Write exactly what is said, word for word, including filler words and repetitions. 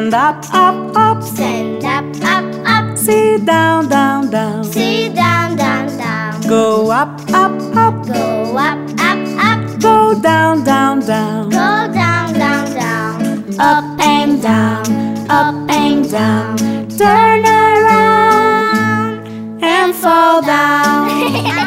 Stand up, up, up. Stand up, up, up. Sit down, down, down. Sit down, down, down. Go up, up, up. Go up, up, up. Go down, down, down. Go down, down, down. Up and down, up and down. Turn around and fall down.